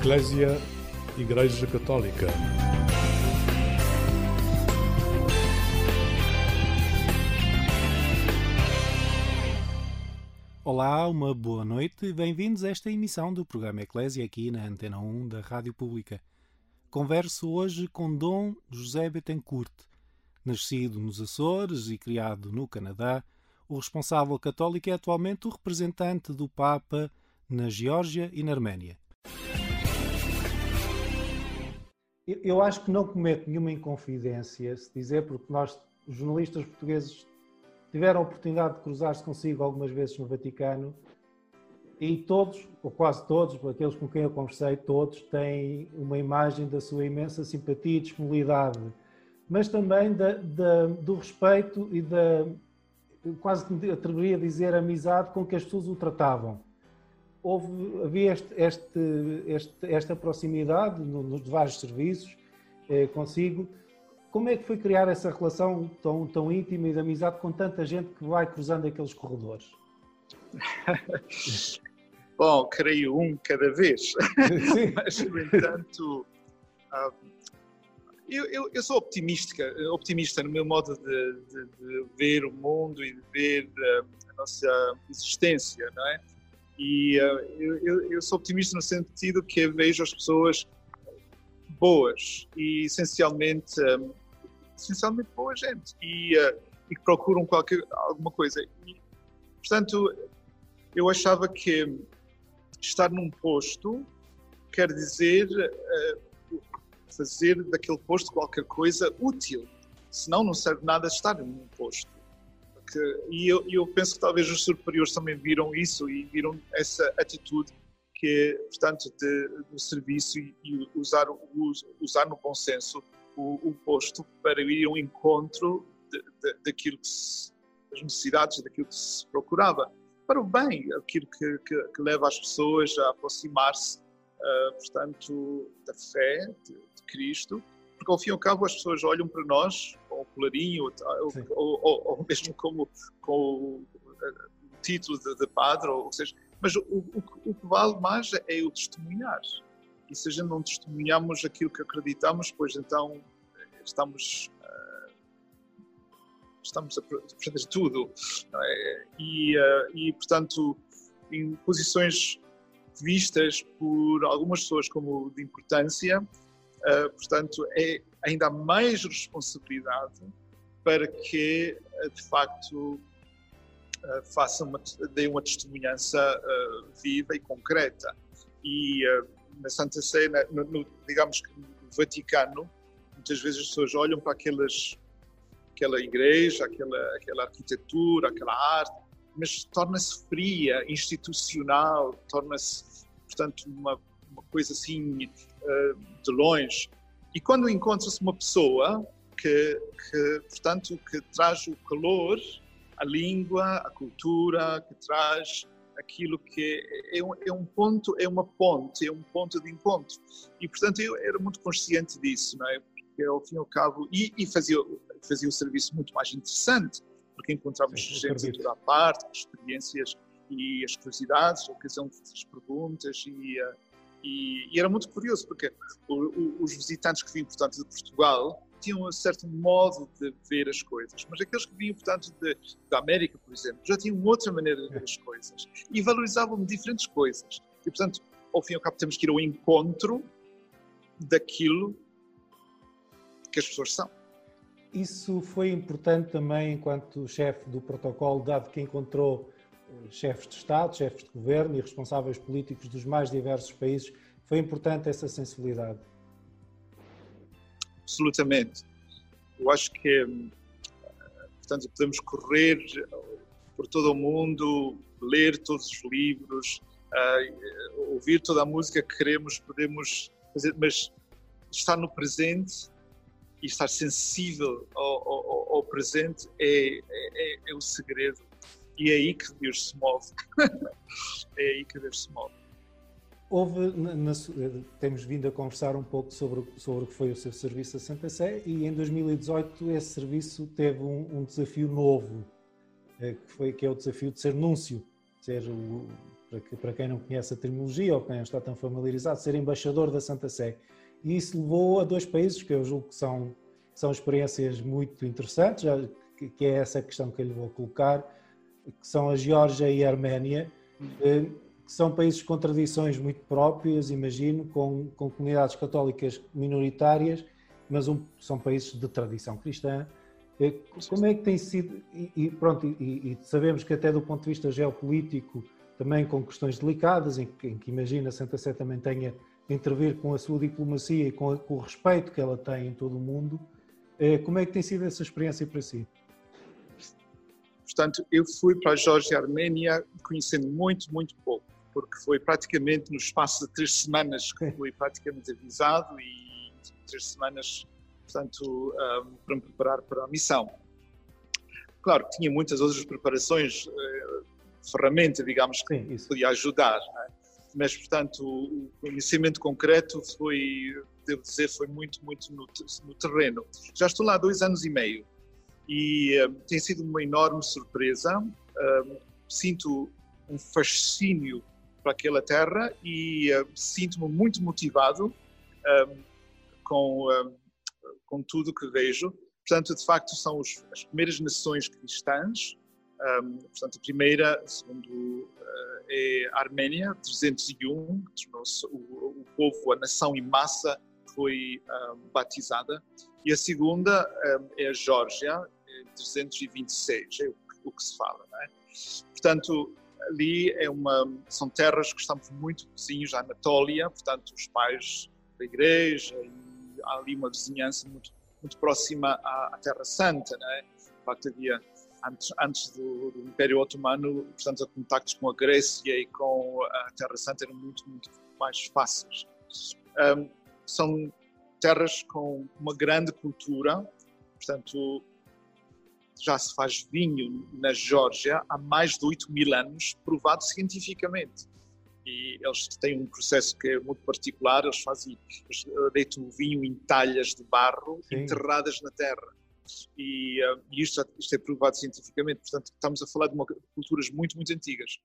Eclésia, Igreja Católica. Olá, uma boa noite e bem-vindos a esta emissão do programa Eclésia aqui na Antena 1 da Rádio Pública. Converso hoje com Dom José Betancourt. Nascido nos Açores e criado no Canadá, o responsável católico é atualmente o representante do Papa na Geórgia e na Arménia. Eu acho que não cometo nenhuma inconfidência se dizer, porque nós, os jornalistas portugueses, tiveram a oportunidade de cruzar-se consigo algumas vezes no Vaticano e todos, ou quase todos, aqueles com quem eu conversei, todos têm uma imagem da sua imensa simpatia e disponibilidade, mas também do respeito e quase que atreveria a dizer, amizade com que as pessoas o tratavam. Havia esta proximidade nos vários serviços consigo. Como é que foi criar essa relação tão íntima e de amizade com tanta gente que vai cruzando aqueles corredores? Bom, creio um cada vez. Mas, no entanto, eu sou optimista no meu modo de ver o mundo e de ver a nossa existência, não é? E eu sou optimista no sentido que vejo as pessoas boas e essencialmente boa gente e que procuram alguma coisa. E, portanto, eu achava que estar num posto quer dizer fazer daquele posto qualquer coisa útil, senão não serve nada estar num posto. E eu penso que talvez os superiores também viram isso e viram essa atitude que, portanto, do serviço e usar no bom senso o posto para ir ao encontro daquilo das necessidades, daquilo que se procurava. Para o bem, aquilo que leva as pessoas a aproximar-se, portanto, da fé de Cristo, porque ao fim e ao cabo as pessoas olham para nós com o colarinho ou mesmo com o título de padre, ou seja, mas o que vale mais é o testemunhar. E se a gente não testemunhamos aquilo que acreditamos, pois então estamos a perder tudo. Não é? E, portanto, em posições vistas por algumas pessoas como de importância, portanto, é ainda mais responsabilidade para que, de facto, deem uma testemunhança viva e concreta. E na Santa Sé, digamos que no Vaticano, muitas vezes as pessoas olham para aquela igreja, aquela arquitetura, aquela arte, mas torna-se fria, institucional, torna-se, portanto, uma coisa assim de longe. E quando encontra-se uma pessoa que traz o calor, a língua, a cultura, que traz aquilo que é um ponto, é uma ponte, é um ponto de encontro. E, portanto, eu era muito consciente disso, não é? Porque, ao fim e ao cabo, e fazia o serviço muito mais interessante, porque encontrávamos gente de toda a parte, experiências e as curiosidades, a ocasião das perguntas, e era muito curioso, porque os visitantes que vinham, portanto, de Portugal tinham um certo modo de ver as coisas, mas aqueles que vinham, portanto, da América, por exemplo, já tinham outra maneira de ver as coisas e valorizavam diferentes coisas. E, portanto, ao fim e ao cabo, temos que ir ao encontro daquilo que as pessoas são. Isso foi importante também enquanto chefe do protocolo, dado que encontrou chefes de Estado, chefes de governo e responsáveis políticos dos mais diversos países. Foi importante essa sensibilidade? Absolutamente. Eu acho que, portanto, podemos correr por todo o mundo, ler todos os livros, ouvir toda a música que queremos, podemos fazer, mas estar no presente e estar sensível ao presente é o segredo. E é aí que Deus se move. É aí que Deus se move. Temos vindo a conversar um pouco sobre o que foi o seu serviço a Santa Sé e em 2018 esse serviço teve um desafio novo, que é o desafio de ser núncio, ser para quem não conhece a terminologia ou quem não está tão familiarizado, ser embaixador da Santa Sé. E isso levou a 2 países que eu julgo que são experiências muito interessantes, que é essa questão que eu lhe vou colocar, que são a Geórgia e a Arménia, que são países com tradições muito próprias, imagino, com comunidades católicas minoritárias, mas são países de tradição cristã. Como é que tem sido, e sabemos que até do ponto de vista geopolítico, também com questões delicadas, em que imagina a Santa Sé também tenha de intervir com a sua diplomacia e com o respeito que ela tem em todo o mundo, como é que tem sido essa experiência para si? Portanto, eu fui para a Geórgia e a Arménia conhecendo muito, muito pouco, porque foi praticamente no espaço de 3 semanas que fui praticamente avisado e 3 semanas, portanto, para me preparar para a missão. Claro, tinha muitas outras preparações, ferramenta, digamos, que podia ajudar, né? Mas, portanto, o conhecimento concreto foi, devo dizer, foi muito, muito no terreno. Já estou lá há 2 anos e meio e tem sido uma enorme surpresa. Sinto um fascínio para aquela terra e sinto-me muito motivado com tudo que vejo. Portanto, de facto, são as primeiras nações cristãs. Portanto, a primeira, segundo é a Arménia, 301, tornou-se o povo, a nação em massa foi batizada. E a segunda é a Geórgia, 326, é o que se fala, não é? Portanto, ali são terras que estamos muito vizinhos à Anatólia, portanto, os pais da igreja, e há ali uma vizinhança muito, muito próxima à Terra Santa, não é? De facto, havia, antes do Império Otomano, portanto, os contactos com a Grécia e com a Terra Santa eram muito, muito mais fáceis. São terras com uma grande cultura, portanto, já se faz vinho na Geórgia há mais de 8.000 anos, provado cientificamente. E eles têm um processo que é muito particular, eles deitam o vinho em talhas de barro, sim, enterradas na terra. E isto é provado cientificamente, portanto, estamos a falar de culturas muito, muito antigas.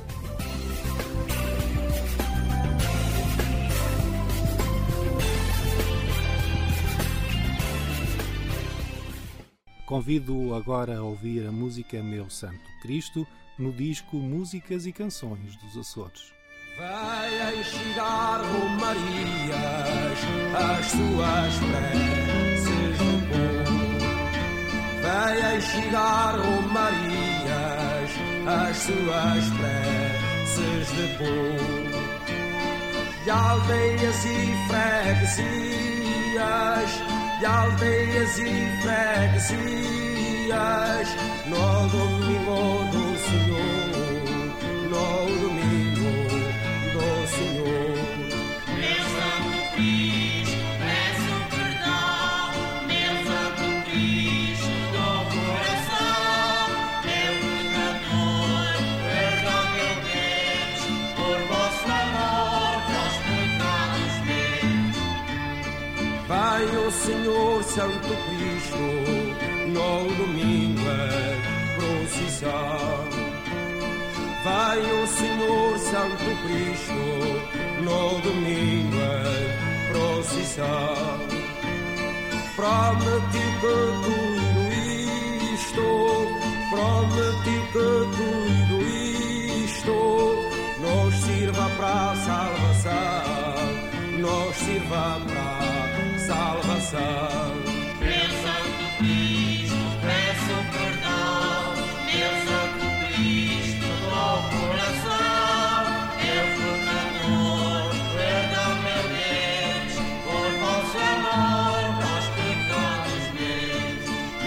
Convido-o agora a ouvir a música Meu Santo Cristo no disco Músicas e Canções dos Açores. Vêm chegar romarias as suas preces de povo. Vêm chegar romarias as suas preces de povo. De aldeias e freguesias, de aldeias e freguesias, no domingo do Senhor, no domingo do Senhor. Meu Santo Cristo, peço perdão, meu Santo Cristo do coração, meu pecador, perdão meu Deus, por vosso amor, pelos pecados meus. Vai o Senhor Santo Cristo, no domingo é procissão. Vai o Senhor Santo Cristo, no domingo é procissão. Prometi que tudo isto, prometi que tudo isto nos sirva para a salvação, nos sirva para a salvação. Meu Santo Cristo, peço perdão, meu Santo Cristo do coração, meu pecador, perdão meu Deus, por vosso amor, aos pecados meus.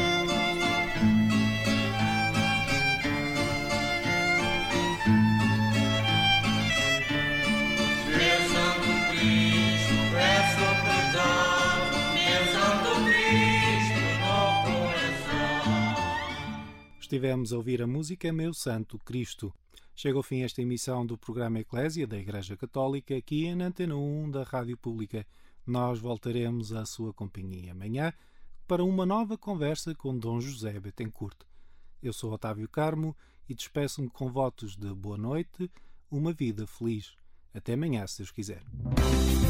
Meu Santo Cristo, peço perdão, meu Santo Cristo do coração. Estivemos a ouvir a música Meu Santo Cristo. Chega ao fim esta emissão do programa Eclésia da Igreja Católica aqui na Antena 1 da Rádio Pública. Nós voltaremos à sua companhia amanhã para uma nova conversa com Dom José Bettencourt. Eu sou Otávio Carmo e despeço-me com votos de boa noite, uma vida feliz. Até amanhã, se Deus quiser.